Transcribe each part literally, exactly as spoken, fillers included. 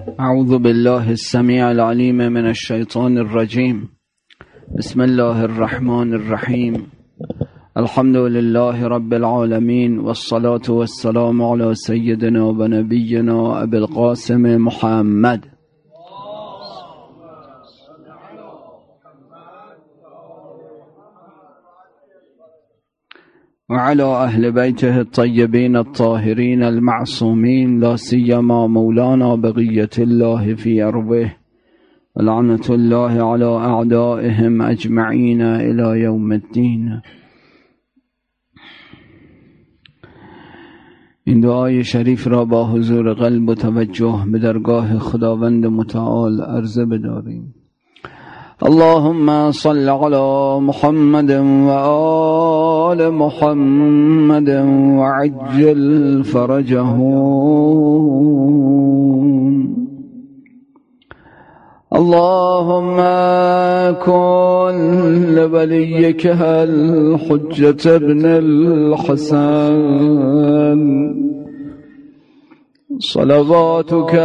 اعوذ بالله السمیع العلیم من الشیطان الرجیم. بسم الله الرحمن الرحیم. الحمد لله رب العالمین والصلاة والسلام علی سیدنا و نبینا ابی القاسم محمد وعلى أهل بيته الطيبين الطاهرين المعصومين، لا سيما مولانا بقية الله في أرضه، ولعنة الله على أعدائهم أجمعين إلى يوم الدين. این دعای شریف را با حضور قلب و توجه به درگاه خداوند متعال عرضه بداریم. اللهم صل على محمد وآل محمد وعجل فرجهم. اللهم كن لوليك الحجة ابن الحسن صلواتك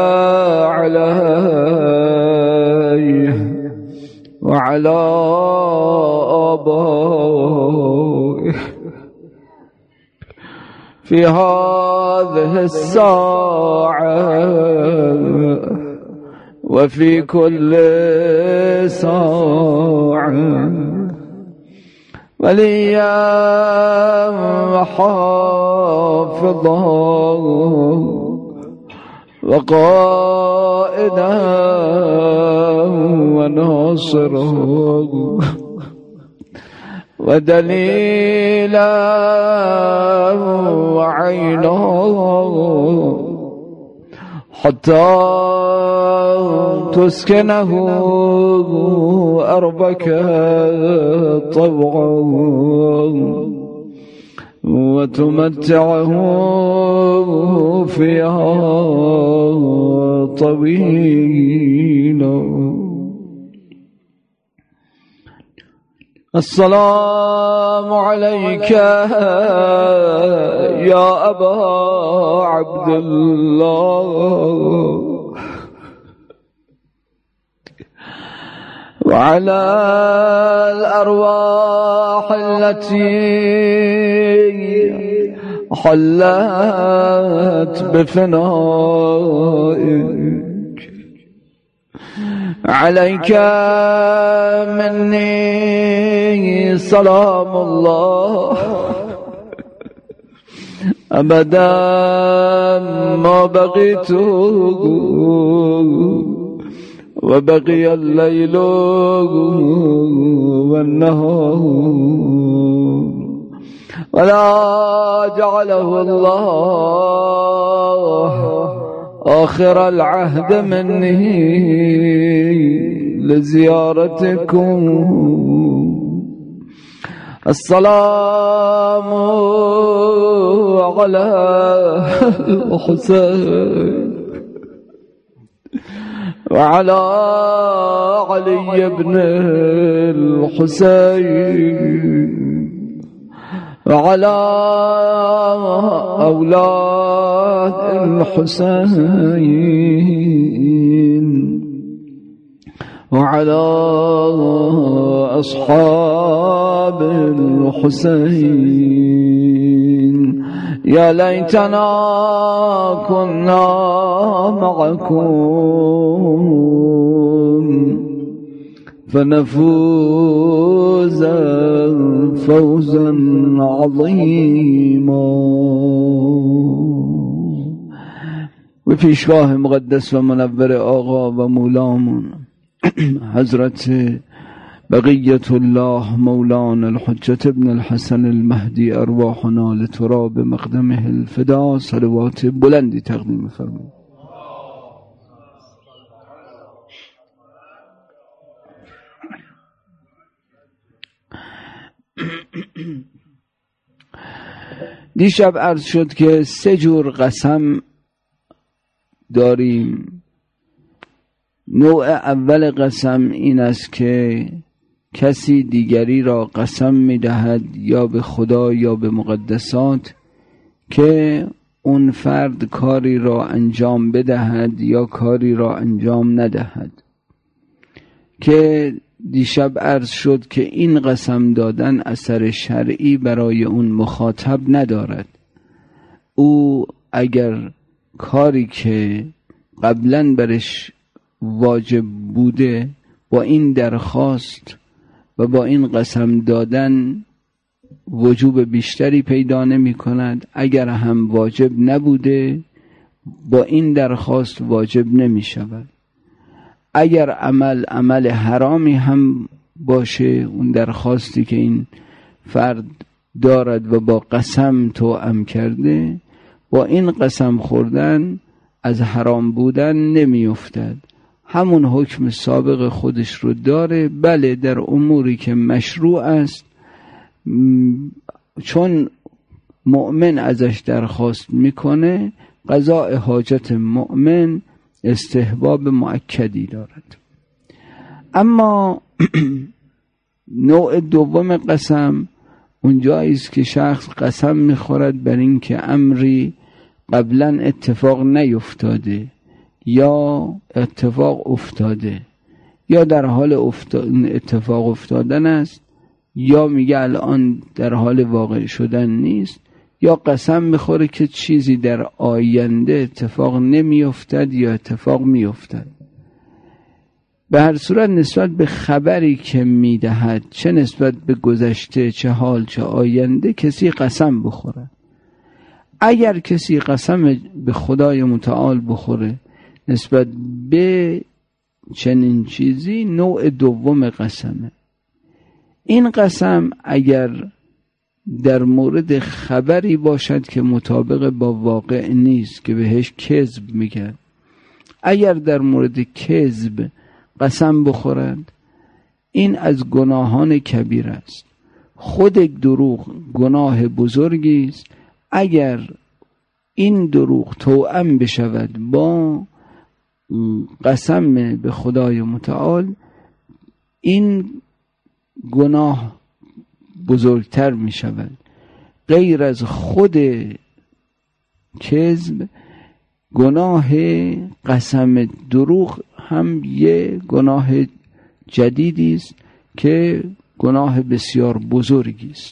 عليه وعلى آبائه في هذه الساعة وفي كل ساعة، وليا وحافظا وقائدا وناصرا ودليلا وعينا حتى تسكنه أرضك طوعا وتمتعه فيها طويلا. السلام عليك يا أبا عبد الله وعلى الأرواح التي حلت بفنائك. عليك مني سلام الله أبدا ما بقيت وبقي الليل والنهار، ولا جعله الله آخر العهد مني لزيارتكم. السلام على الحسين وعلى علي بن الحسين وعلى أولاد الحسين وعلى أصحاب الحسين. يا ليتنا كنا معكم فنفوز فوزا عظيما. و پیشگاه مقدس و منور آقا و مولامون حضرت بقیت الله مولانا الحجة ابن الحسن المهدی ارواحنا لتراب مقدمه الفدا صلوات بلندی تقدیم فرمایید. دیشب عرض شد که سه جور قسم داریم. نوع اول قسم این است که کسی دیگری را قسم می‌دهد یا به خدا یا به مقدسات که اون فرد کاری را انجام بدهد یا کاری را انجام ندهد، که دیشب عرض شد که این قسم دادن اثر شرعی برای اون مخاطب ندارد. او اگر کاری که قبلا برش واجب بوده با این درخواست و با این قسم دادن وجوب بیشتری پیدا نمی کند، اگر هم واجب نبوده با این درخواست واجب نمی شود. اگر عمل عمل حرامی هم باشه، اون درخواستی که این فرد دارد و با قسم توأم کرده، با این قسم خوردن از حرام بودن نمی افتد، همون حکم سابق خودش رو داره. بله، در اموری که مشروع است، چون مؤمن ازش درخواست میکنه، قضاء حاجت مؤمن استحباب مؤکدی دارد. اما نوع دوم قسم اونجایی است که شخص قسم میخورد بر این که امری قبلا اتفاق نیفتاده یا اتفاق افتاده، یا در حال اتفاق افتادن است، یا میگه الان در حال واقع شدن نیست، یا قسم میخوره که چیزی در آینده اتفاق نمیافتد یا اتفاق میافتد. به هر صورت نسبت به خبری که میدهد، چه نسبت به گذشته، چه حال، چه آینده، کسی قسم بخوره. اگر کسی قسم به خدای متعال بخوره نسبت به چنین چیزی، نوع دوم قسمه. این قسم اگر در مورد خبری باشد که مطابق با واقع نیست، که بهش کذب میگن، اگر در مورد کذب قسم بخورند، این از گناهان کبیر است. خود دروغ گناه بزرگی است. اگر این دروغ توأم بشود با قسم به خدای متعال، این گناه بزرگتر می شود. غیر از خود کذب، گناه قسم دروغ هم یه گناه جدیدی است که گناه بسیار بزرگی است،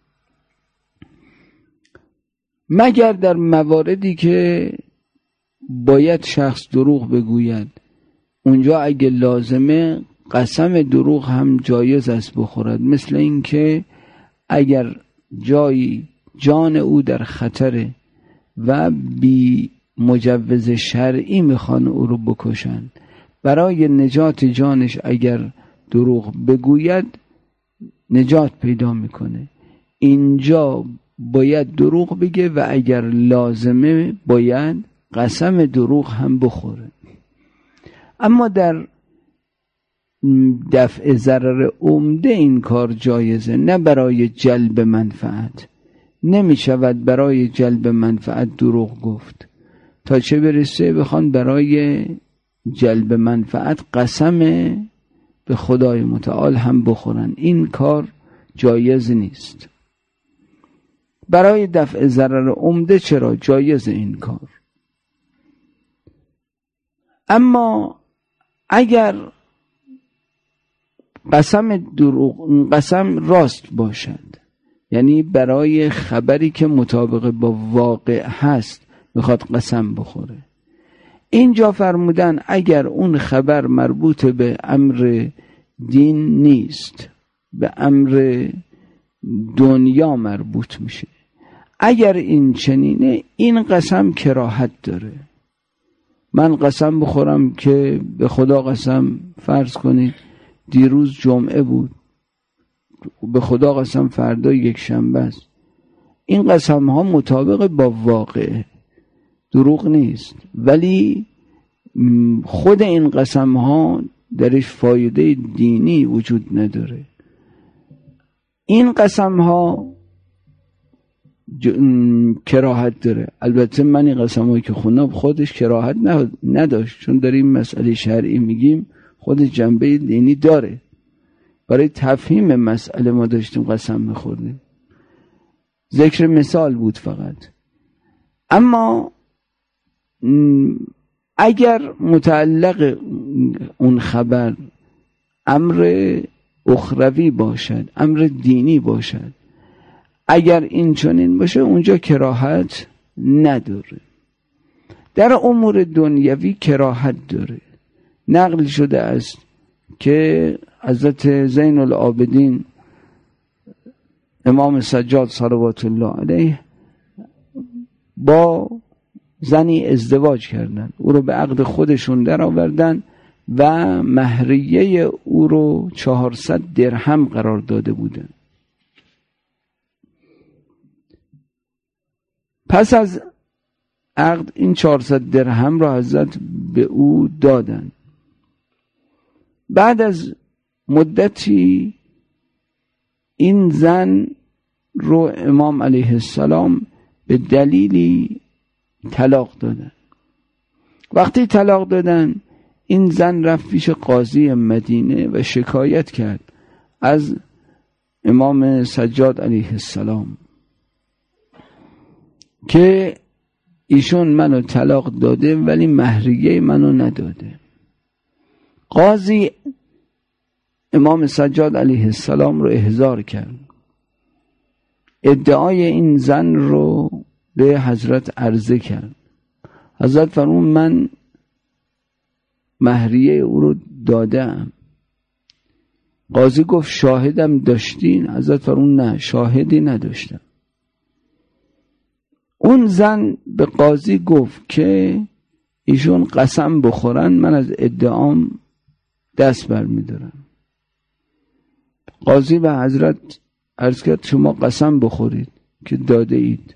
مگر در مواردی که باید شخص دروغ بگوید. اونجا اگه لازمه قسم دروغ هم جایز است بخورد، مثل این که اگر جایی جان او در خطره و بی مجوز شرعی میخوان او رو بکشند، برای نجات جانش اگر دروغ بگوید نجات پیدا میکنه. اینجا باید دروغ بگه و اگر لازمه باید قسم دروغ هم بخوره. اما در دفع ضرر عمده این کار جایزه، نه برای جلب منفعت. نمی شود برای جلب منفعت دروغ گفت، تا چه برسه بخوان برای جلب منفعت قسم به خدای متعال هم بخورن. این کار جایز نیست. برای دفع ضرر عمده چرا جایز این کار. اما اگر قسم دروغ قسم راست باشد، یعنی برای خبری که مطابق با واقع هست میخواد قسم بخوره، اینجا فرمودن اگر اون خبر مربوط به امر دین نیست، به امر دنیا مربوط میشه، اگر این چنینه این قسم کراهت داره. من قسم بخورم که به خدا قسم، فرض کنید دیروز جمعه بود، به خدا قسم فردا یک شنبه است، این قسم ها مطابق با واقع، دروغ نیست، ولی خود این قسم ها درش فایده دینی وجود نداره. این قسم ها کراهت داره. البته من این قسم هایی که خوندم خودش کراهت نداشت، چون داریم مسئله شرعی میگیم، خود جنبه دینی داره. برای تفهیم مسئله ما داشتیم قسم میخوردیم، ذکر مثال بود فقط. اما اگر متعلق اون خبر امر اخروی باشد، امر دینی باشد، اگر این چنین باشه اونجا کراهت نداره. در امور دنیوی کراهت داره. نقل شده است که حضرت زین العابدین امام سجاد صلوات الله علیه با زنی ازدواج کردن، او رو به عقد خودشون در آوردن و مهریه او رو چهارصد درهم قرار داده بودن. پس از عقد این چهارصد درهم را حضرت به او دادن. بعد از مدتی این زن رو امام علیه السلام به دلیلی طلاق دادن. وقتی طلاق دادن این زن رفت پیش قاضی مدینه و شکایت کرد از امام سجاد علیه السلام که ایشون منو طلاق داده ولی مهریه منو نداده. قاضی امام سجاد علیه السلام رو احضار کرد، ادعای این زن رو به حضرت عرضه کرد. حضرت فرمود من مهریه او رو دادم. قاضی گفت شاهدم داشتین؟ حضرت فرمود نه، شاهدی نداشتم. اون زن به قاضی گفت که ایشون قسم بخورن من از ادعام دست برمیدارم. قاضی به حضرت عرض کرد شما قسم بخورید که داده اید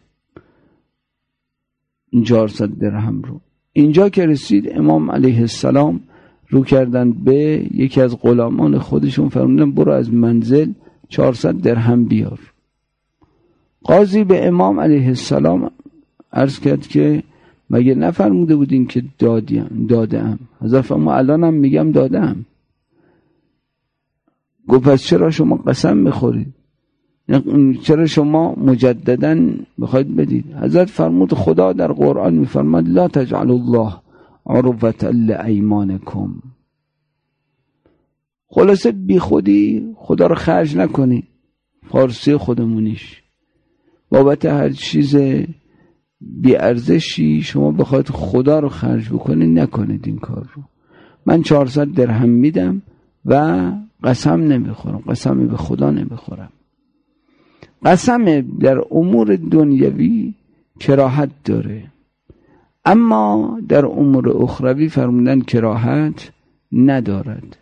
چهارصد درهم رو. اینجا که رسید امام علیه السلام رو کردن به یکی از غلامان خودشون، فرمودن برو از منزل چهارصد درهم بیار. قاضی به امام علیه السلام عرض کرد که مگه نفرموده بودین که دادیم دادم؟ حضرت فرمود الانم میگم دادم. گفت پس چرا شما قسم میخورید؟ چرا شما مجددا بخواید بدید؟ حضرت فرمود خدا در قرآن میفرماد لا تجعل الله عرضة لایمانکم. خلاصه بی خودی خدا رو خرج نکنی. فارسی خودمونیش بابت هر چیز بی ارزشی شما بخواید خدا رو خرج بکنید، نکنید این کار رو. من چهارصد درهم میدم و قسم نمیخورم، قسم به خدا نمیخورم. قسم در امور دنیوی کراهت داره، اما در امور اخروی فرمودن کراهت ندارد.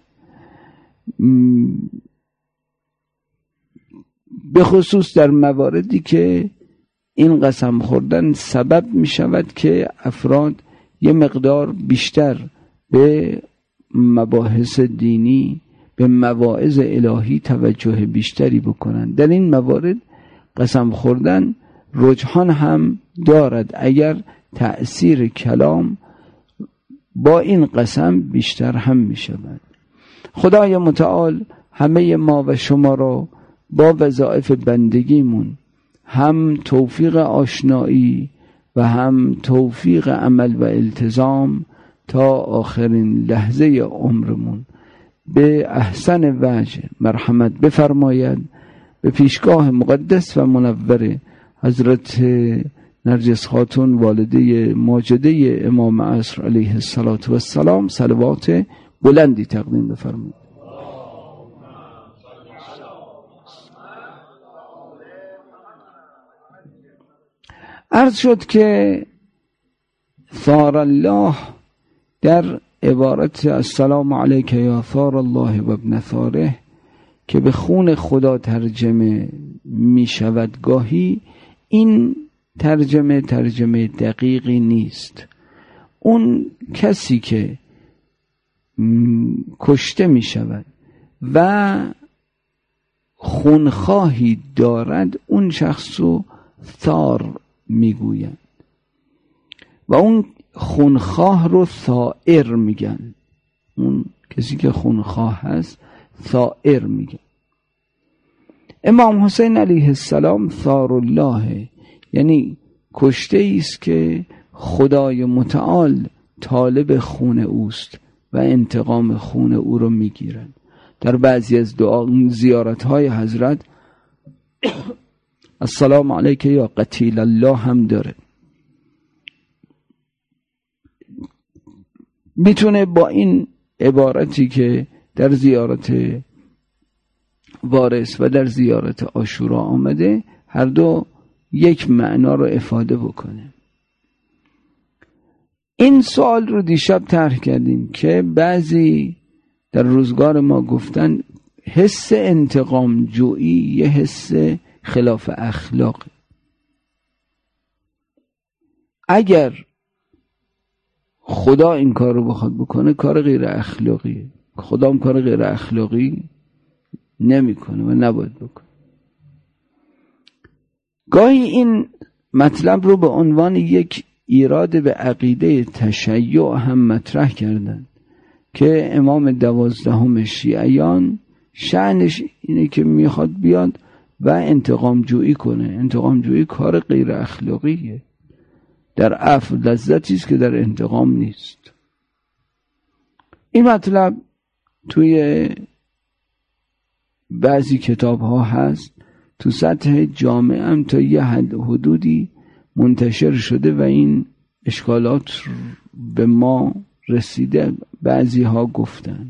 به خصوص در مواردی که این قسم خوردن سبب می شود که افراد یه مقدار بیشتر به مباحث دینی، به مواعظ الهی توجه بیشتری بکنن. در این موارد قسم خوردن رجحان هم دارد اگر تأثیر کلام با این قسم بیشتر هم می شود. خدای متعال همه ما و شما را با وظایف بندگیمون هم توفیق آشنایی و هم توفیق عمل و التزام تا آخرین لحظه عمرمون به احسن وجه مرحمت بفرماید. به پیشگاه مقدس و منور حضرت نرجس خاتون والده ماجده امام عصر علیه السلام صلوات بلندی تقدیم بفرمایید. عرض شد که ثار الله در عبارت السلام علیک یا ثار الله و ابن ثاره که به خون خدا ترجمه می شود، گاهی این ترجمه ترجمه دقیقی نیست. اون کسی که کشته می شود و خونخواهی دارد اون شخص رو ثار می گوید و اون خونخواه رو ثائر میگن. اون کسی که خونخواه هست ثائر میگن. امام حسین علیه السلام ثار الله، یعنی کشته است که خدای متعال طالب خون اوست و انتقام خون او رو میگیرند. در بعضی از دعا زیارت های حضرت السلام علیک یا قتیل الله هم داره. میتونه با این عبارتی که در زیارت وارث و در زیارت عاشورا آمده هر دو یک معنا رو افاده بکنه. این سوال رو دیشب طرح کردیم که بعضی در روزگار ما گفتن حس انتقام جویی یه حس خلاف اخلاق. اگر خدا این کار رو بخواد بکنه کار غیر اخلاقیه. خدا هم کار غیر اخلاقی نمیکنه و نباید بکنه. گاهی این مطلب رو به عنوان یک ایراد به عقیده تشیع هم مطرح کردن که امام دوازدهم شیعیان شأنش اینه که میخواد بیاد و انتقام جویی کنه. انتقام جویی کار غیر اخلاقیه. در عفو لذتی است که در انتقام نیست. این مطلب توی بعضی کتاب ها هست، تو سطح جامعه هم تا یه حد حدودی منتشر شده و این اشکالات به ما رسیده. بعضی ها گفتن.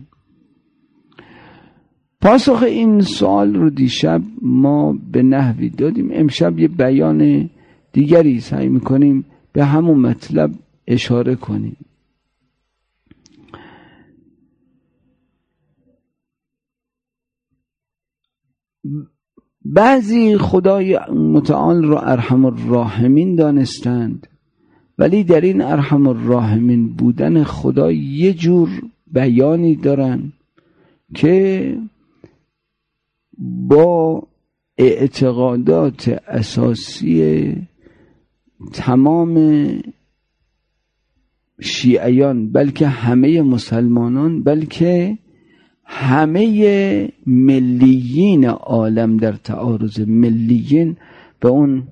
پاسخ این سوال رو دیشب ما به نحوی دادیم. امشب یه بیان دیگری سعی میکنیم به همون مطلب اشاره کنیم. بعضی خدای متعال را ارحم الراحمین دانستند، ولی در این ارحم الراحمین بودن خدا یه جور بیانی دارن که با اعتقادات اساسی تمام شیعیان، بلکه همه مسلمانان، بلکه همه ملیین عالم در تعارض. ملیین به اون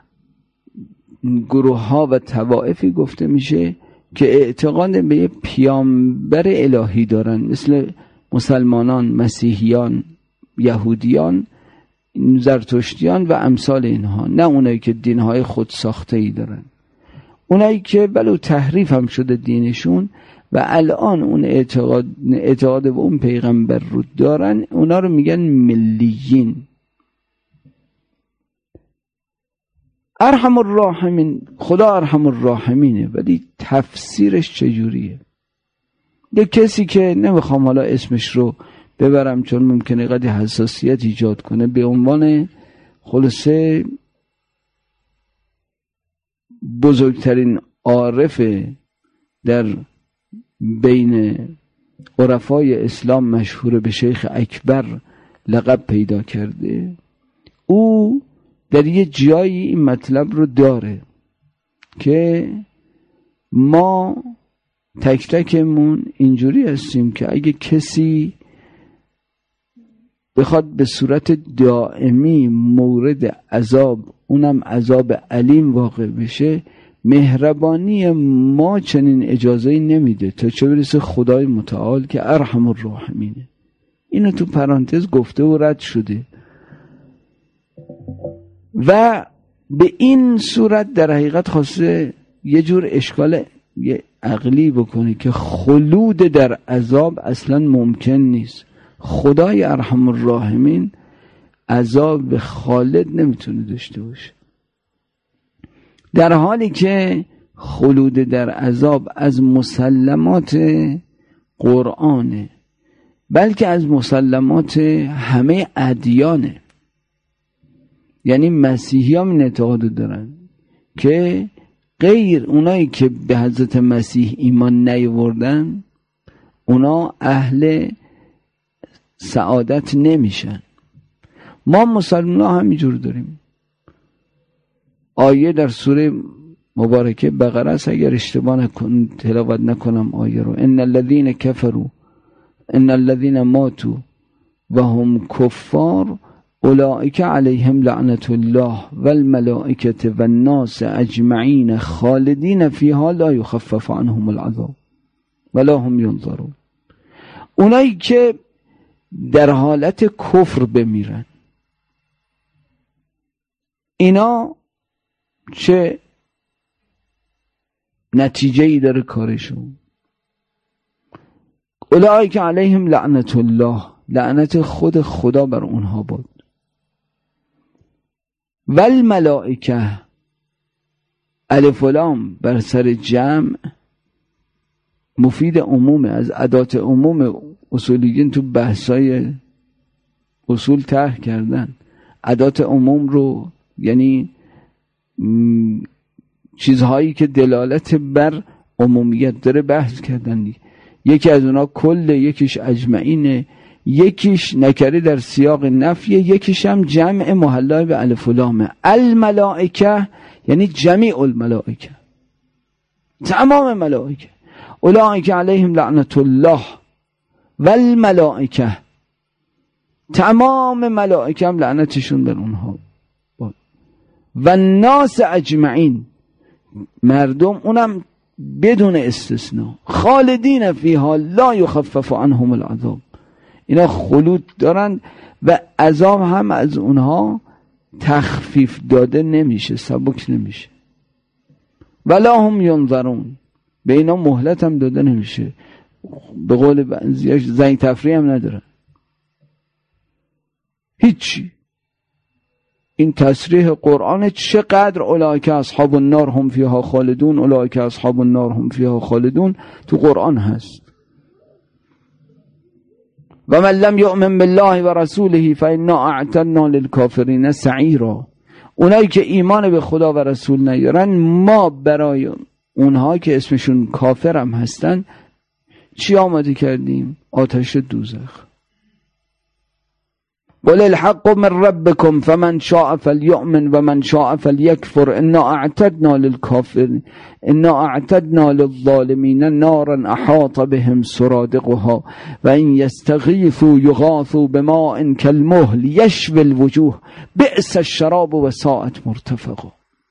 گروه ها و طوائفی گفته میشه که اعتقاد به یه پیامبر الهی دارن، مثل مسلمانان، مسیحیان، یهودیان، زرتشتیان و امثال اینها. نه اونایی که دینهای خود ساخته ای دارن، اونایی که بلو تحریف هم شده دینشون و الان اون اعتقاد اعتقاد به اون پیغمبر رو دارن، اونا رو میگن ملیین. ارحم الراحمین، خدا ارحم الراحمینه، ولی تفسیرش چجوریه؟ یه کسی که نمیخوام حالا اسمش رو ببرم چون ممکنه قدی حساسیت ایجاد کنه، به عنوان خلاصه بزرگترین عارف در بین عرفای اسلام مشهور به شیخ اکبر لقب پیدا کرده. او در یه جایی این مطلب رو داره که ما تک تکمون اینجوری هستیم که اگه کسی بخواد به صورت دائمی مورد عذاب، اونم عذاب علیم واقع بشه، مهربانی ما چنین اجازه‌ای نمیده، تا چه برسه خدای متعال که ارحم الراحمینه. اینو تو پرانتز گفته و رد شده. و به این صورت در حقیقت خواسته یه جور اشکال یه عقلی بکنه که خلود در عذاب اصلا ممکن نیست. خدای ارحم الراحمین عذاب خالد نمیتونه داشته باشه، در حالی که خلود در عذاب از مسلمات قرآنه، بلکه از مسلمات همه ادیانه. یعنی مسیحی هم این اعتقاد دارن که غیر اونایی که به حضرت مسیح ایمان نیاوردن اونا اهل سعادت نمیشن. ما مسلمان ها همینجور داریم. آیه در سوره مبارکه بقره است، اگر اشتباه نکن تلاوت نکنم آیه رو، ان الذين كفروا ان الذين ماتوا و هم کفار اولئک علیهم لعنت الله و الملائکه و الناس اجمعین خالدین فیها لا یخفف عنهم العذاب ولا هم ینظرون. اونایی که در حالت کفر بمیرن، اینا چه نتیجه ای داره کارشون؟ اولئک علیهم لعنت الله، لعنت خود خدا بر اونها بود. و الملائکه، الف و لام بر سر جمع مفید عمومه، از ادات عموم. اصولیین تو بحثای اصول طرح کردن ادات عموم رو، یعنی چیزهایی که دلالت بر عمومیت داره بحث کردن. یکی از اونا کل، یکیش اجمعینه، یکیش نکره در سیاق نفیه، یکیش هم جمع محلا به الف و لامه. الملائکه یعنی جمیع الملائکه، تمام ملائکه. اولئک علیهم لعنت الله و الملائکه، تمام ملائکه هم لعنتشون بر اونها بود. و الناس اجمعین، مردم، اونم بدون استثناء. خالدین فیها لا یخفف عنهم العذاب، اینا خلود دارن و عذاب هم از اونها تخفیف داده نمیشه، سبک نمیشه. ولا هم ینظرون، به اینا مهلت هم داده نمیشه، به قول بعضیاش زنگ تفریح هم ندارن، هیچی. این تصریح قرآن چقدر اولئک اصحاب النار هم فیها خالدون، اولئک اصحاب النار هم فیها خالدون تو قرآن هست. و من لم یؤمن بالله و رسوله فانا اعتدنا للکافرین سعیرا، اونایی که ایمان به خدا و رسول نیارن ما برای اونها که اسمشون کافر هم هستن چی آماده کردیم؟ آتش دوزخ. قل الحق من ربكم فمن شاء فليؤمن ومن شاء فليكفر انا اعتدنا للكافرين انا اعتدنا للظالمين نارا احاط بهم سرادقها وان يستغيثوا يغاثوا بماء كالمهل يشوي الوجوه بئس الشراب وساءت مرتفقا.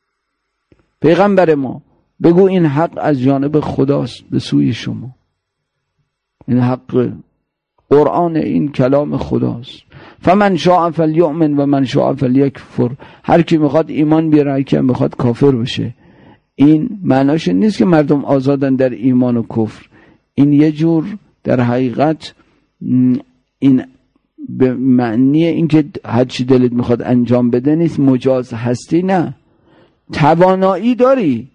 پیغمبر ما بگو این حق از جانب خداست به سوی شما، این حق قرآن، این کلام خداست. فمن شاء فلیؤمن و من شاء فلیکفر، هر کی میخواد ایمان بیاره، هر کی میخواد کافر بشه. این معناش نیست که مردم آزادن در ایمان و کفر، این یه جور در حقیقت این به معنی اینکه هر چی دلت میخواد انجام بده نیست، مجاز هستی، نه، توانایی داری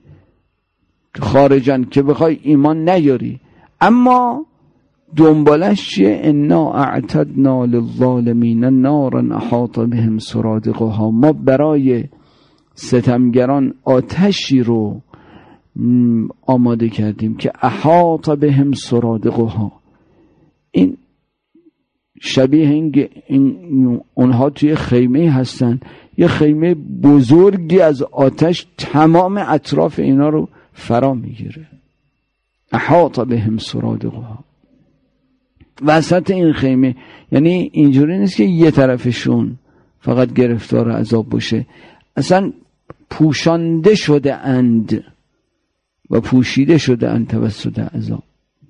خارجن که بخوای ایمان نیاری، اما دنبالش چیه؟ انا اعتدنا للظالمین نارا احاط بهم سرادقها، ما برای ستمگران آتشی رو آماده کردیم که احاط بهم سرادقها. این شبیه این, این اونها توی خیمه هستن، یه خیمه بزرگی از آتش تمام اطراف اینا رو فرا میگیره. احاط بهم سرادقها، وسط این خیمه. یعنی اینجوری نیست که یه طرفشون فقط گرفتار عذاب باشه، اصلا پوشانده شده اند و پوشیده شده اند توسط عذاب.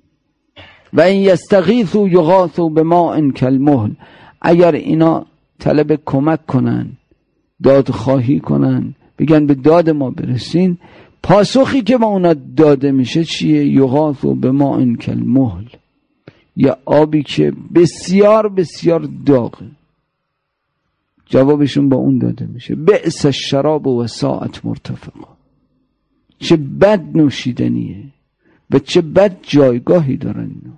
و این یستغیثوا یغاثوا بماء کالمهل، اگر اینا طلب کمک کنن، دادخواهی کنن، بگن به داد ما برسین، پاسخی که با اونا داده میشه چیه؟ یغاثوا بماء کالمهل، یا آبی که بسیار بسیار داغه، جوابشون با اون داده میشه. بئس الشراب و ساءت مرتفقا، چه بد نوشیدنیه و چه بد جایگاهی دارن اینا.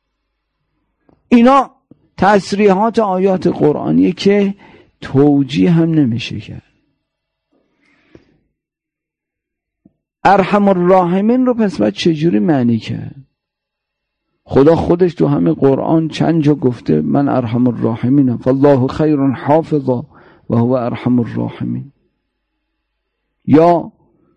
اینا تصریحات آیات قرآنیه که توجیه هم نمیشه کرد. ارحم الراحمین رو پس باید چجوری معنی کرد؟ خدا خودش تو همه قرآن چند جا گفته من ارحم الراحمینم، فالله خیر حافظا و هو ارحم الراحمین. یا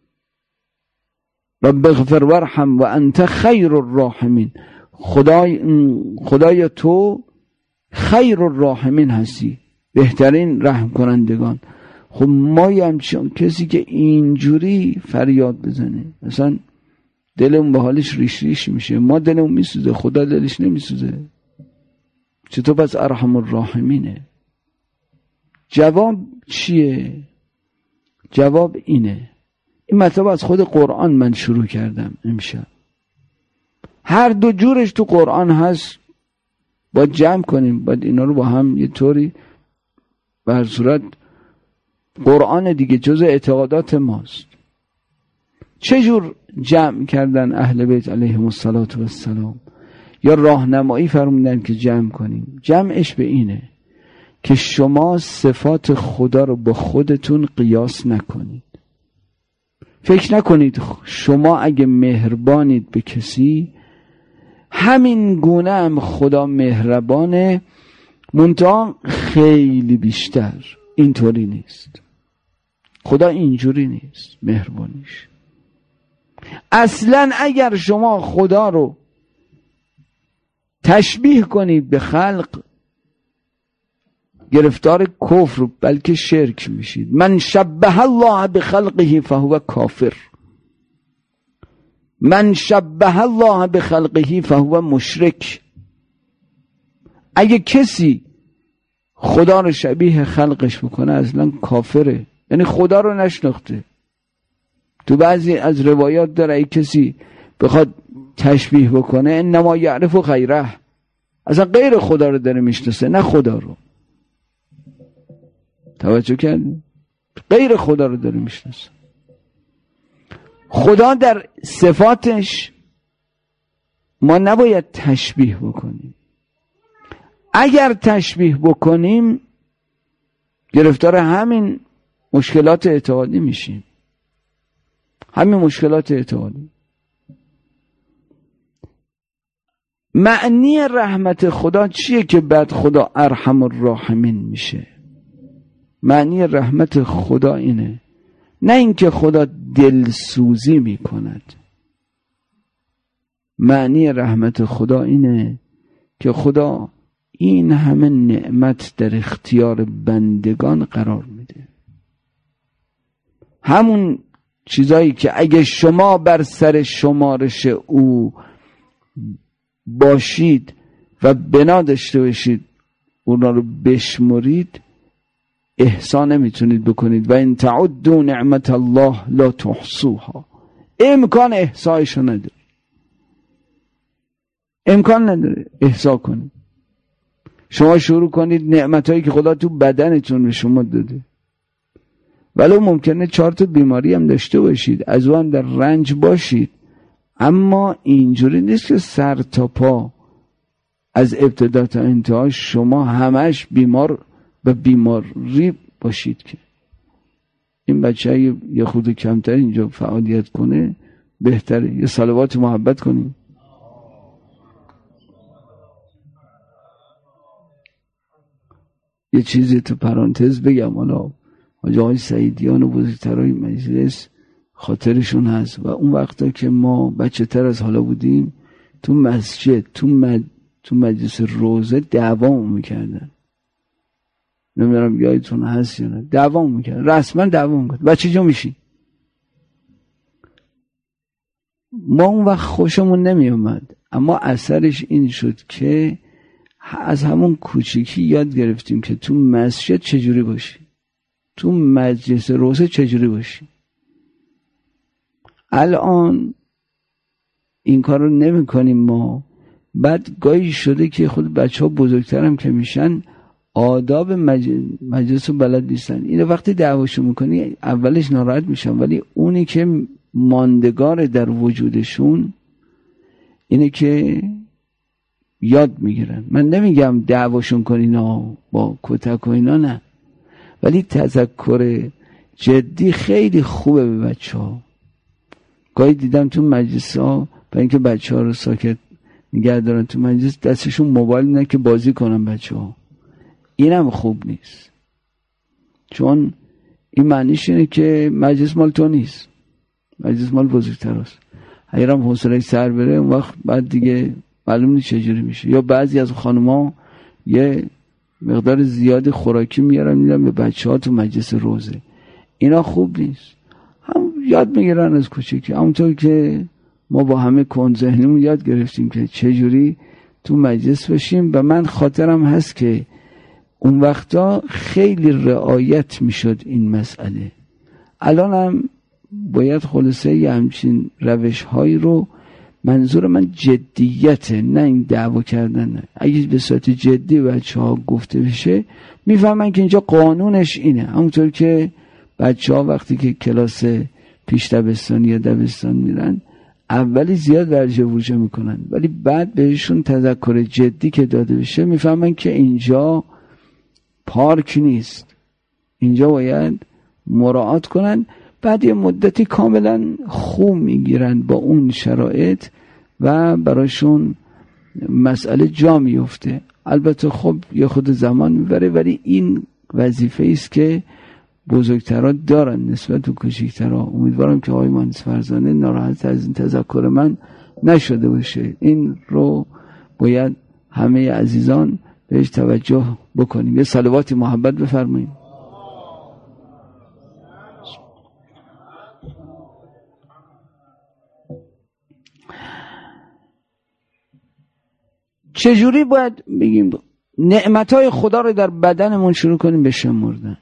رب اغفر وارحم و انت خیر الراحمین، خدای خدای تو خیر الراحمین هستی، بهترین رحم کنندگان. خب ما همچون کسی که اینجوری فریاد بزنه مثلا دلمون به حالش ریش ریش میشه، ما دلمون میسوزه، خدا دلش نمیسوزه، چطور پس ارحم الراحمینه؟ جواب چیه؟ جواب اینه، این مطلب از خود قرآن من شروع کردم امشب، هر دو جورش تو قرآن هست، باید جمع کنیم، باید اینا رو با هم یه طوری به هر صورت قرآن دیگه جز اعتقادات ماست. چجور جمع کردن اهل بیت علیهم السلام یا راهنمایی فرمودن که جمع کنیم؟ جمعش به اینه که شما صفات خدا رو با خودتون قیاس نکنید. فکر نکنید شما اگه مهربانید به کسی همین گونه هم خدا مهربانه، منتها خیلی بیشتر. اینطوری نیست، خدا اینجوری نیست مهربانیش. اصلا اگر شما خدا رو تشبیه کنید به خلق گرفتار کفر بلکه شرک میشید. من شبه الله بخلقه فهو کافر، من شبه الله بخلقه فهو مشرک. اگه کسی خدا رو شبیه خلقش بکنه اصلا کافره، یعنی خدا رو نشناخته. تو بعضی از روایات داره ای کسی بخواد تشبیه بکنه انما یعرف غیره، اصلا غیر خدا رو داره میشناسه نه خدا رو. توجه کردی؟ غیر خدا رو داره میشناسه. خدا در صفاتش ما نباید تشبیه بکنیم. اگر تشبیه بکنیم گرفتار همین مشکلات اعتقادی میشیم، همین مشکلات اعتقادی. معنی رحمت خدا چیه که بعد خدا ارحم الراحمین میشه؟ معنی رحمت خدا اینه، نه اینکه خدا دلسوزی میکند. معنی رحمت خدا اینه که خدا این همه نعمت در اختیار بندگان قرار میده. همون چیزایی که اگه شما بر سر شمارش او باشید و بنا داشته باشید اونا رو بشمرید احسان نمیتونید بکنید. و ان تعدوا نعمت الله لا تحصوها، امکان احصایشو نداره، امکان نداره احصا کنید. شما شروع کنید نعمتایی که خدا تو بدنتون به شما داده، ولو ممکنه چهار تا بیماری هم داشته باشید، از اون در رنج باشید، اما اینجوری نیست که سر تا پا از ابتدا تا انتها شما همش بیمار و بیماری باشید. که این بچه یه خود کمتر اینجا فعالیت کنه بهتره. یه صلوات محبت کنیم. یه چیزی تو پرانتز بگم، حالا حاجی آقای سعیدیان و بزرگترهای مجلس خاطرشون هست و اون وقتا که ما بچه تر از حالا بودیم تو مسجد تو, مج... تو مجلس روزه دعوام میکردن. نمیدونم یادتون هست یا نه، دعوام میکردن، رسما دعوام میکردن بچه جا میشی. ما اون وقت خوشمون نمی اومد، اما اثرش این شد که از همون کوچیکی یاد گرفتیم که تو مسجد چجوری باشی، تو مجلس روزه چجوری باشی. الان این کار رو نمی کنیم ما. بعد گاهی شده که خود بچه ها بزرگتر هم که میشن آداب مجلس رو بلد نیستن. اینو وقتی دعواشو میکنی اولش ناراحت میشن، ولی اونی که ماندگار در وجودشون اینه که یاد میگیرن. من نمیگم دعواشون کنین ها با کتک و اینا، نه، ولی تذکر جدی خیلی خوبه به بچه ها. گاهی دیدم تو مجلس ها برای اینکه بچه ها رو ساکت نگه دارن تو مجلس دستشون موبایل میدن که بازی کنن بچه ها. اینم خوب نیست، چون این معنیش اینه که مجلس مال تو نیست، مجلس مال بزرگتر است. اگر هم حوصله سر بره اون وقت بعد دیگه معلوم نیست چجوری میشه. یا بعضی از خانوما یه مقدار زیادی خوراکی میارن میدن به بچه ها تو مجلس روزه. اینا خوب نیست. هم یاد میگیرن از کوچیکی، همونطور که ما با همه کندذهنیمون یاد گرفتیم که چجوری تو مجلس بشیم. و من خاطرم هست که اون وقتا خیلی رعایت میشد این مسئله. الان هم باید خلاصه یه همچین روش هایی رو، منظور من جدیته، نه این دعوا کردن. نه. اگه به صورت جدی بچه ها گفته بشه میفهمن که اینجا قانونش اینه. همونطور که بچه ها وقتی که کلاس پیش دبستان یا دبستان میرن اولی زیاد ورجه ورجه میکنن، ولی بعد بهشون تذکر جدی که داده بشه میفهمن که اینجا پارک نیست، اینجا باید مراعات کنن. بعد یه مدتی کاملا خوب میگیرن با اون شرایط و براشون مسئله جا میفته. البته خب یه خود زمان میبره، ولی این وظیفه است که بزرگترها دارن نسبت به کوچکترها. امیدوارم که آقای مهندس فرزانه ناراحت از این تذکر من نشده باشه. این رو باید همه عزیزان بهش توجه بکنیم. یه صلوات محبت بفرماییم. چجوری باید بگیم نعمتهای خدا رو در بدنمون شروع کنیم به شمردن؟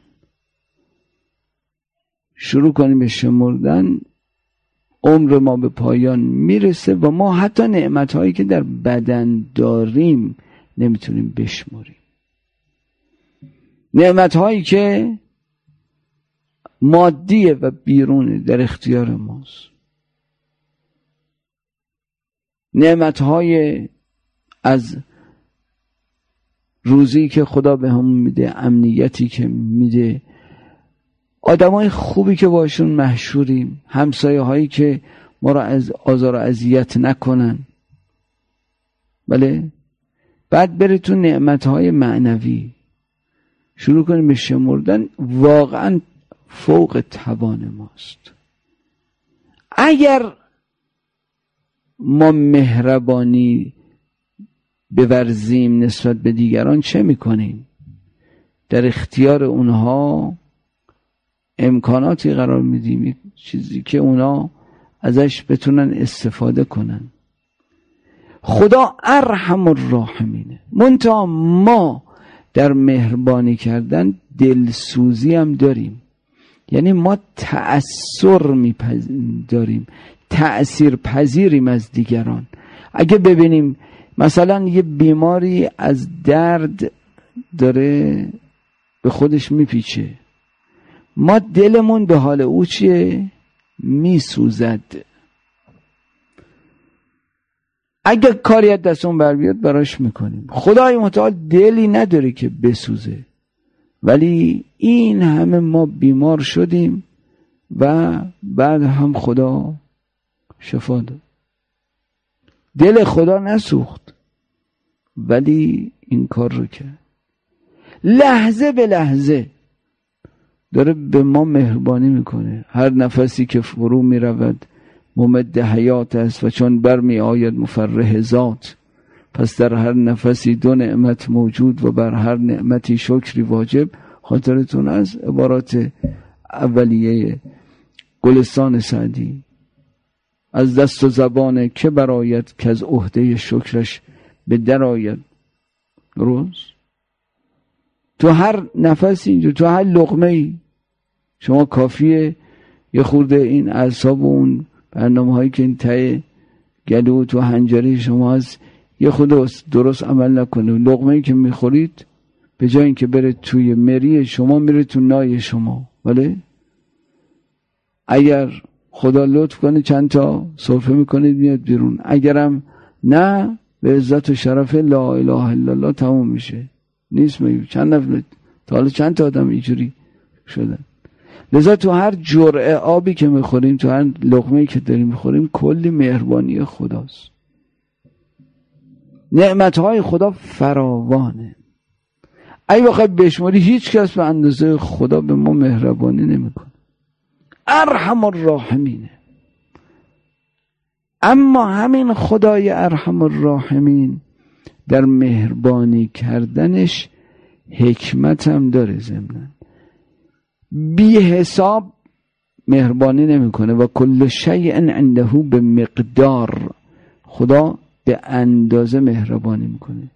شروع کنیم به شمردن، عمر ما به پایان میرسه و ما حتی نعمتهایی که در بدن داریم نمیتونیم بشمریم. نعمتهایی که مادیه و بیرونه در اختیار ماست. نعمتهای از روزی که خدا به همون میده، امنیتی که میده، آدمای خوبی که باشون محشوریم، همسایه هایی که ما را از آزار و اذیت نکنن. بله، بعد بره تو نعمتهای معنوی شروع کنیم به شمردن، واقعا فوق توان ماست. اگر ما مهربانی بورزیم نسبت به دیگران چه میکنیم؟ در اختیار اونها امکاناتی قرار میدیم، چیزی که اونا ازش بتونن استفاده کنن. خدا ارحم الراحمینه. منتها ما در مهربانی کردن دلسوزی هم داریم، یعنی ما تأثیر می‌داریم، تأثیر پذیریم از دیگران. اگه ببینیم مثلا یه بیماری از درد داره به خودش میپیچه، ما دلمون به حال او چیه؟ میسوزد. اگه کاری از دستون بر بیاد براش میکنیم. خدای متعال دلی نداره که بسوزه، ولی این همه ما بیمار شدیم و بعد هم خدا شفا داد. دل خدا نسوخت ولی این کار رو کرد. لحظه به لحظه داره به ما مهربانی میکنه. هر نفسی که فرو میرود ممد حیات است و چون بر می آید مفرح ذات. پس در هر نفسی دو نعمت موجود و بر هر نعمتی شکری واجب. خاطرتون از عبارات اولیه گلستان سعدی، از دست و زبان که برآید که از عهده شکرش به در آید. روز تو هر نفس اینجا، تو هر لقمه ای شما کافیه یه خورده این اعصاب و اون برنامه هایی که این ته گلو تو حنجره شما از یه خود درست عمل نکنه. لقمه ای که میخورید به جای اینکه بره توی مری شما میره تو نای شما. ولی اگر خدا لطف کنه چند تا سرفه میکنید میاد بیرون، اگرم نه به عزت و شرف لا اله الا الله تموم میشه. نیست میگه چند نفر تا حالا چند تا آدم اینجوری شدن. لذا تو هر جرعه آبی که میخوریم، تو هر لقمه‌ای که داریم میخوریم، کلی مهربانی خداست. نعمتهای خدا فراوانه. اگه بخوای بشماری هیچ کس به اندازه خدا به ما مهربانی نمیکنه. ارحم الراحمینه. اما همین خدای ارحم الراحمین در مهربانی کردنش حکمت هم داره. ضمناً بی حساب مهربانی نمیکنه و کل شیء عنده به مقدار. خدا به اندازه مهربانی میکنه.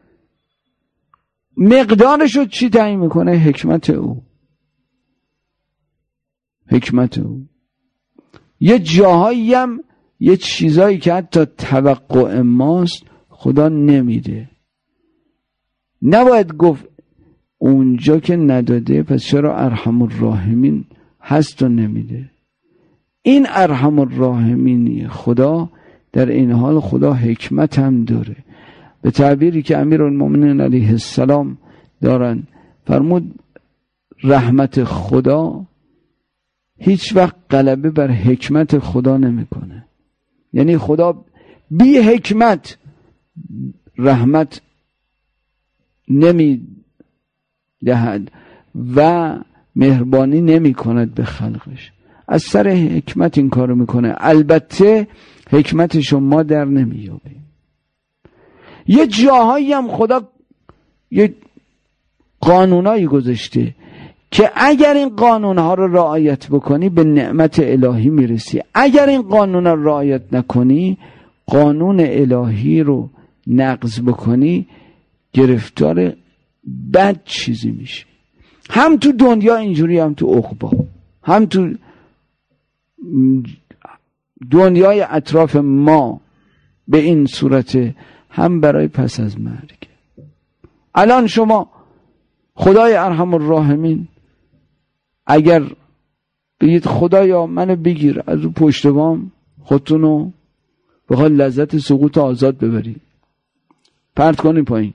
مقدارش رو چی تعیین میکنه؟ حکمت او. حکمت او. یه جاهایی هم یه چیزایی که حتی توقع ماست خدا نمیده. نباید گفت اونجا که نداده پس چرا ارحم الراحمین هست و نمیده. این ارحم الراحمینی خدا در این حال خدا حکمت هم داره. به تعبیری که امیرالمومنین علیه السلام دارن فرمود رحمت خدا هیچ وقت غلبه بر حکمت خدا نمیکنه. یعنی خدا بی حکمت رحمت نمی دهد و مهربانی نمی کند به خلقش. از سر حکمت این کارو میکنه. البته حکمتش ما در نمیابیم. یه جاهایی هم خدا یه قانونایی گذاشته که اگر این قانونها رو رعایت بکنی به نعمت الهی میرسی. اگر این قانون رو رعایت نکنی، قانون الهی رو نقض بکنی، گرفتار بد چیزی میشه. هم تو دنیا اینجوری، هم تو عقبا، هم تو دنیای اطراف ما به این صورت، هم برای پس از مرگ. الان شما خدای ارحم الراحمین اگر بگید خدایا منو بگیر از اون پشت بام، خودتونو بخواد لذت سقوط آزاد ببرید، پرت کنید پایین.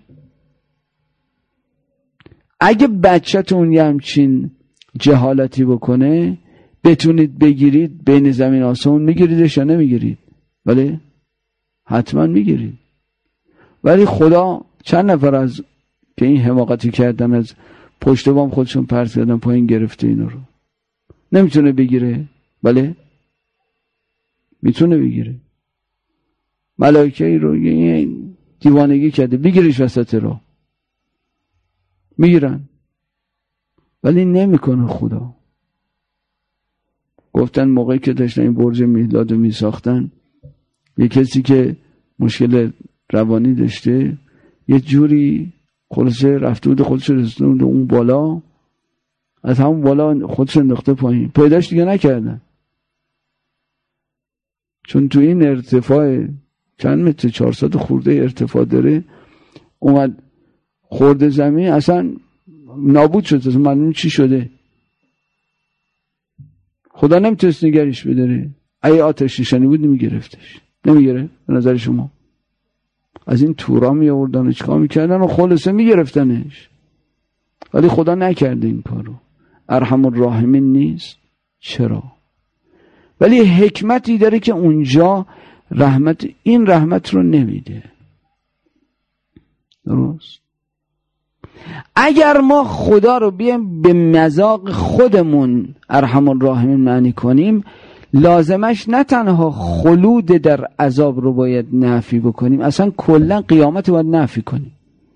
اگه بچه‌تون یه همچین جهالتی بکنه بتونید بگیرید بین زمین آسمون، میگیریدش یا نمیگیرید؟ ولی حتما میگیرید. ولی خدا چند نفر از که این حماقتی کردن از پشت بام خودشون پرت کردن پایین گرفته اینو رو؟ نمیتونه بگیره؟ بله میتونه بگیره. ملائکه ای رو یه دیوانگی کرده بگیرش وسط رو، میگیرن، ولی نمیکنه خدا. گفتن موقعی که داشتن این برج میلاد رو میساختن، یه کسی که مشکل روانی داشته یه جوری خلاصه رفته بود خودش رسونده اون بالا، از همون بالا خودش انداخته پایین، پیداش دیگه نکردن. چون تو این ارتفاع چند متر، چهارصد خورده ارتفاع داره، اومد خورده زمین اصلا نابود شد. اصلا معلوم چی شده. خدا نمیتونست نگرش بداره. اگه آتش نشانی بود نمیگرفتش. نمیگره به نظر شما؟ از این تورا می آوردن و چیکار میکردن و خلاصه میگرفتنش. ولی خدا نکرده این کارو. ارحم الراحمین نیست. چرا؟ ولی حکمتی داره که اونجا رحمت، این رحمت رو نمیده. درست؟ اگر ما خدا رو بیایم به مذاق خودمون ارحم الراحمین معنی کنیم، لازمش نه تنها خلود در عذاب رو باید نفی بکنیم، اصلا کلا قیامت رو باید نفی کنیم.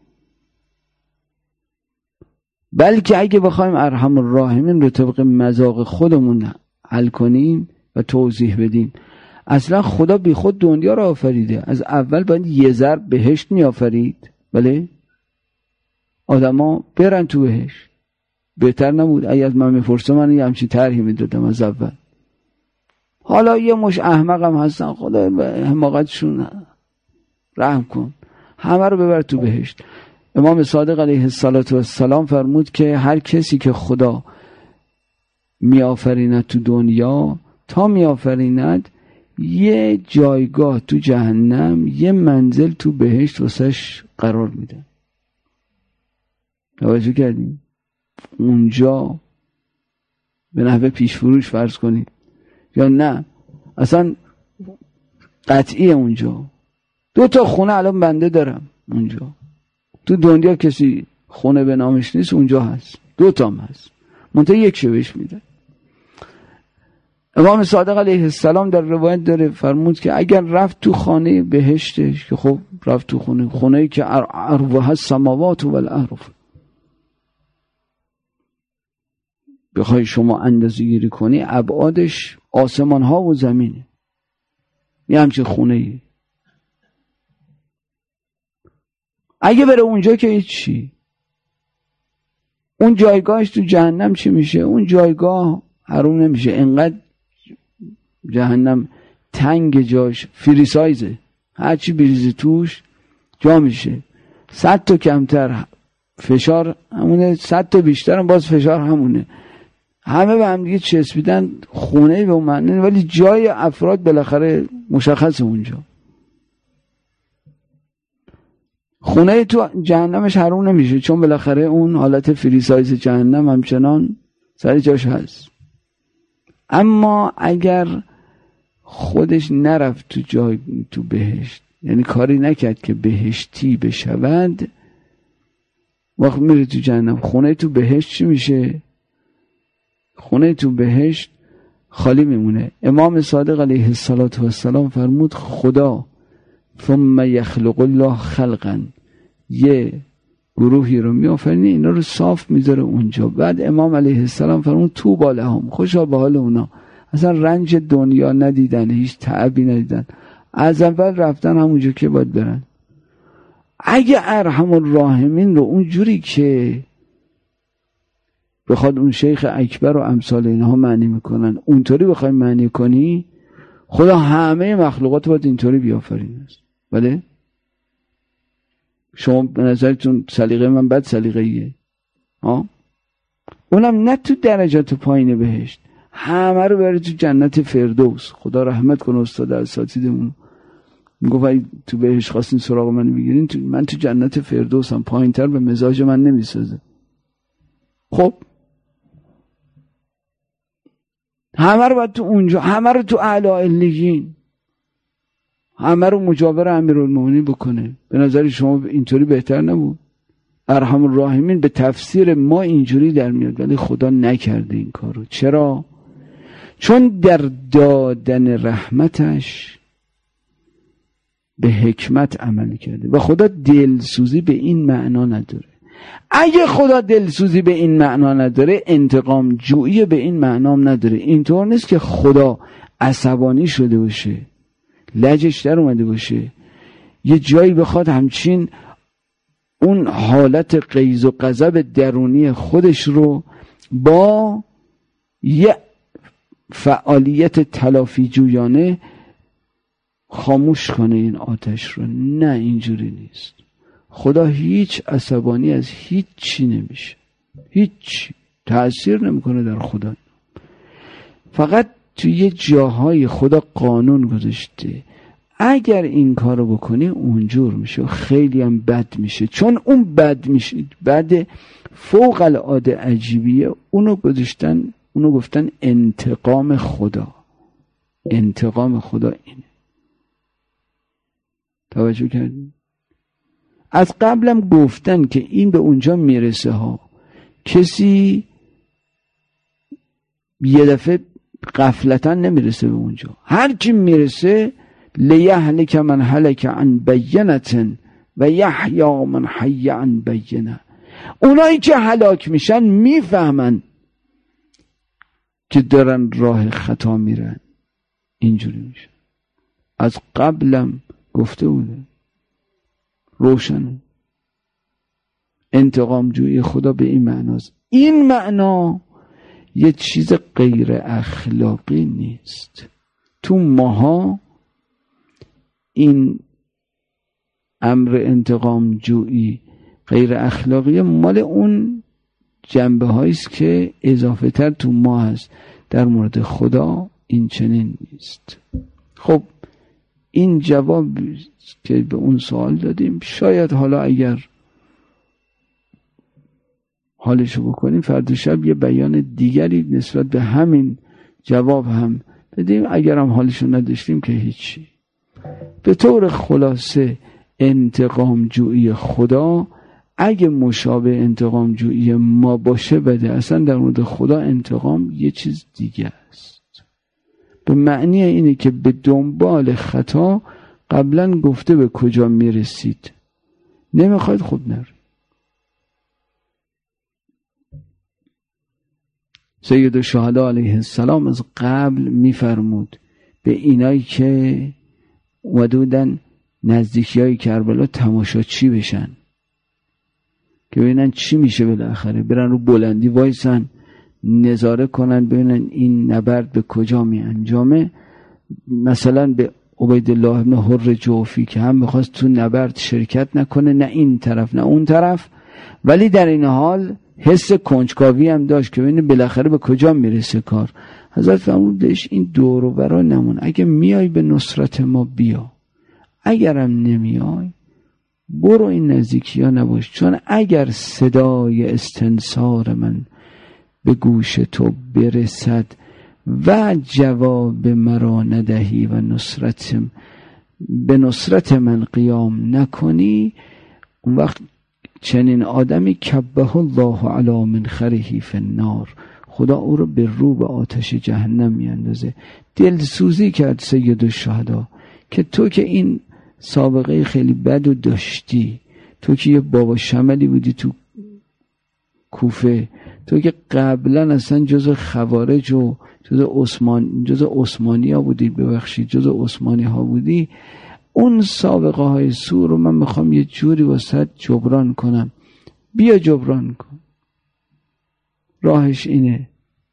بلکه اگه بخوایم ارحم الراحمین رو طبق مذاق خودمون حل کنیم و توضیح بدیم، اصلا خدا بی خود دنیا رو آفریده. از اول باید یه ذره بهشت می آفرید. بله؟ آدم ها برن تو بهشت. بهتر نبود اگه از من میپرسه من یه همچین طرحی میدادم از اول. حالا یه مش احمقم هستن، خدا به حماقتشون رحم کن، همه رو ببر تو بهشت. امام صادق علیه السلام فرمود که هر کسی که خدا میآفریند تو دنیا، تا میآفریند یه جایگاه تو جهنم، یه منزل تو بهشت واسش قرار میده. توجه کردین؟ اونجا به نحوه پیش فروش فرض کنید یا نه اصلا قطعی اونجا دو تا خونه الان بنده دارم اونجا. تو دنیا کسی خونه به نامش نیست، اونجا هست. دو تام هست، منتها یک شبش میده. امام صادق علیه السلام در روایت داره فرمود که اگر رفت تو خانه بهشتش، که خب رفت تو خونه، خونه‌ای که ارواح السماوات و الارض، بخوای شما اندازه گیری کنی ابعادش آسمان ها و زمینه. یه همچه خونه ای اگه بره اونجا که هیچی، اون جایگاهش تو جهنم چی میشه؟ اون جایگاه حروم نمیشه. انقدر جهنم تنگ جاش فری سایزه، هرچی بریزی توش جا میشه. صد تا کمتر فشار همونه، صد تا بیشتر هم باز فشار همونه. همه به هم دیگه چسبیدن، خونه به اون معنی، ولی جای افراد بالاخره مشخصه اونجا. خونه تو جهنمش حروم نمیشه، چون بالاخره اون حالت فری سایز جهنم همچنان سر جاش هست. اما اگر خودش نرفت تو جای تو بهشت، یعنی کاری نکرد که بهشتی بشود، وقت میره تو جهنم. خونه تو بهشت چی میشه؟ خونه تو بهشت خالی میمونه. امام صادق علیه السلام فرمود خدا ثم یخلق الله خلقا، یه گروهی رو میآفرینه، اینا رو صاف میذاره اونجا. بعد امام علیه السلام فرمود طوبی لهم، خوشا به حال اونا، اصلا رنج دنیا ندیدن، هیچ تعبی ندیدن، از اول رفتن همونجا که باید برن. اگه ارحم الراحمین رو اونجوری که بخواد اون شیخ اکبر و امثال اینها معنی میکنن اونطوری بخوای معنی کنی، خدا همه مخلوقات باید اینطوری بیافرینه. بله؟ شما به نظرتون سلیقه من بد سلیقه ایه؟ ها؟ اونم نه تو درجات پایین بهشت، همه رو بره تو جنت فردوس. خدا رحمت کنه استاد اساتیدمون، میگفت اگه تو بهشت خواستین سراغ من بگیرین، تو من تو جنت فردوسم، پایین تر به مزاج من نمیسازه. خب همه رو باید تو اونجا، همه رو تو اعلی علیین، همه رو مجاور امیرالمومنین بکنه. به نظر شما اینطوری بهتر نبود؟ ارحم الراحمین به تفسیر ما اینجوری در میاد، ولی خدا نکرده این کارو. چرا؟ چون در دادن رحمتش به حکمت عمل کرده و خدا دلسوزی به این معنا نداره. اگه خدا دلسوزی به این معنا نداره، انتقام جویی به این معنا نداره. اینطور نیست که خدا عصبانی شده باشه، لجش در اومده باشه، یه جایی بخواد همچین اون حالت غیظ و غضب درونی خودش رو با یه فعالیت تلافی جویانه خاموش کنه این آتش رو. نه، اینجوری نیست. خدا هیچ عصبانی از هیچ چی نمیشه، هیچ تأثیر نمیکنه در خدا. فقط توی یه جاهای خدا قانون گذاشته، اگر این کارو بکنی اونجور میشه، خیلی هم بد میشه. چون اون بد میشه، بد فوق العاده عجیبیه، اونو گذاشتن، اونو گفتن انتقام خدا. انتقام خدا اینه. توجه کردین؟ از قبلم گفتن که این به اونجا میرسه ها. کسی یه دفعه غفلتا نمیرسه به اونجا، هر کی میرسه لیهلک من هلک عن بینة و یحیی من حی عن بینة. اونایی که هلاک میشن میفهمن که دارن راه خطا میرن، اینجوری میشه. از قبلم گفته بوده، روشنه. انتقام جویی خدا به این معناست. این معنا یه چیز غیر اخلاقی نیست. تو ماها این امر انتقام جویی غیر اخلاقی مال اون جنبه هاییست که اضافه تر تو ما هست. در مورد خدا این چنین نیست. خب این جواب که به اون سوال دادیم، شاید حالا اگر حالشو بکنیم فردا شب یه بیان دیگری نسبت به همین جواب هم بدیم. اگر هم حالشو نداشتیم که هیچی. به طور خلاصه انتقام جویی خدا اگه مشابه انتقام جویی ما باشه بده. اصلا در مورد خدا انتقام یه چیز دیگه است. به معنی اینه که به دنبال خطا قبلا گفته به کجا میرسید، نمیخواید خود نر. سید الشهدا علیه السلام از قبل میفرمود به اینایی که ودودن نزدیکی های کربلا تماشاچی بشن که ببینن چی میشه، بالاخره برن رو بلندی وایسن نظاره کنن ببینن این نبرد به کجا می انجامه. مثلا به عبیدالله ابن حر جوفی که هم میخواست تو نبرد شرکت نکنه، نه این طرف نه اون طرف، ولی در این حال حس کنجکاوی هم داشت که ببینه بالاخره به کجا میرسه کار. حضرت فرمودش این دور و برا نمون، اگه میای به نصرت ما بیا، اگرم نمیای برو این نزدیکی ها نباش، چون اگر صدای استنصار من به گوش تو برسد و جواب مرا ندهی و نصرت به نصرت من قیام نکنی، اون وقت چنین آدمی کبه الله علی منخره فی النار، خدا او رو به رو به آتش جهنم میاندازه. دلسوزی کرد سید الشهدا که تو که این سابقه خیلی بد و داشتی، تو که یه بابا شملی بودی تو کوفه، تو که قبلا اصلا جز خوارج و جز عثمان جز عثمانی ها بودی، ببخشید جز عثمانی ها بودی، اون سابقه های سو رو من میخوام یه جوری واسه جبران کنم، بیا جبران کن. راهش اینه،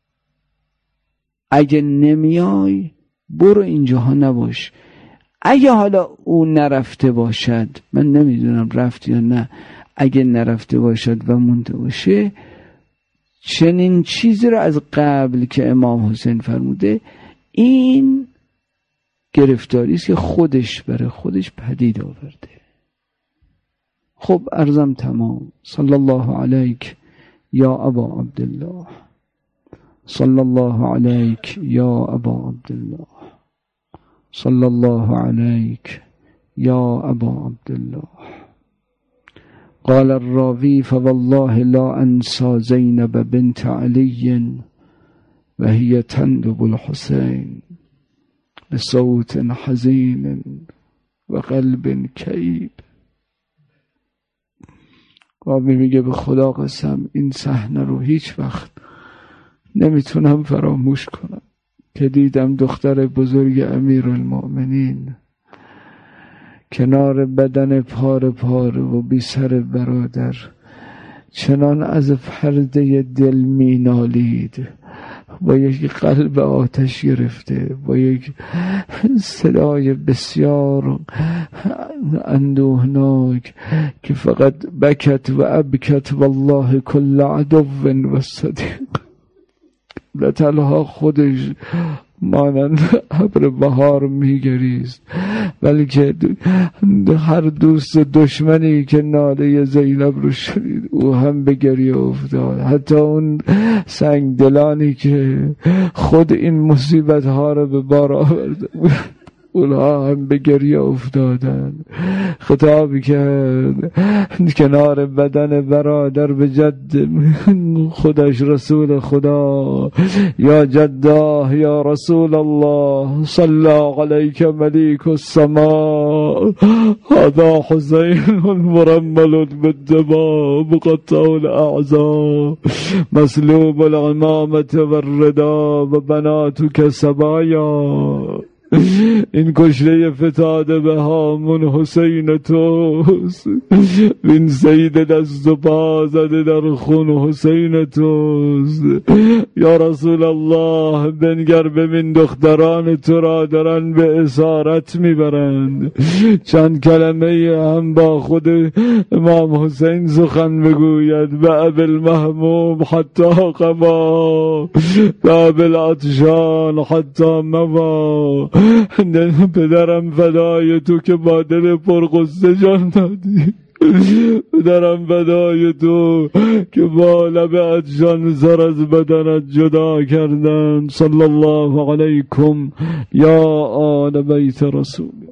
اگه نمیای برو اینجاها نباش. اگه حالا او نرفته باشد، من نمیدونم رفت یا نه، اگه نرفته باشد و مونده باشه، چنین چیزی رو از قبل که امام حسین فرموده، این گرفتاری است که خودش برای خودش پدید آورده. خب عرضم تمام. صلی الله علیک یا ابا عبدالله، صلی الله علیک یا ابا عبدالله، صلی الله علیک یا ابا عبدالله. قال الراوی فوالله لا انسى زینب بنت علی و هی تندب الحسین بصوت حزین و قلب کئیب. راوی میگه به خدا قسم این صحنه رو هیچ وقت نمیتونم فراموش کنم که دیدم دختر بزرگ امیرالمؤمنین کنار بدن پاره پاره و بی سر برادر چنان از پرده دل می نالید، با یک قلب آتش گرفته، با یک صدای بسیار اندوهناک که فقط بکت و ابکت والله کل عدو و صدیق. لطلها خودش مانند ابر بهار میگریست، ولی که هر دوست دشمنی که ناله زینب رو شنید او هم به گریه افتاد. حتی اون سنگ دلانی که خود این مصیبت ها رو به بار آورده بود اونها هم به گریه افتادن. خطابی کرد کنار بدن برادر به جد خودش رسول خدا، یا جده یا رسول الله صلی علیک ملیک السماء هذا حسین مرمل بالدماء مقطع الاعضاء مسلوب العمامة والرداء و بناتک سبایا. این کشته فتاده به هامون حسین توست، این سید دست و پا زده در خون حسین توست. یا رسول الله بنگر ببین دختران تو را دارن به اسارت میبرند. چند کلمه هم با خود امام حسین سخن بگوید، به ابوالمحموم حتی قبا، به ابوالعطشان حتی موا. پدرم فدای تو که با دل پرغصه جان دادی، پدرم فدای تو که با لب عطشان سر از بدنت جدا کردن. صلی الله علیکم یا آل بیت رسول.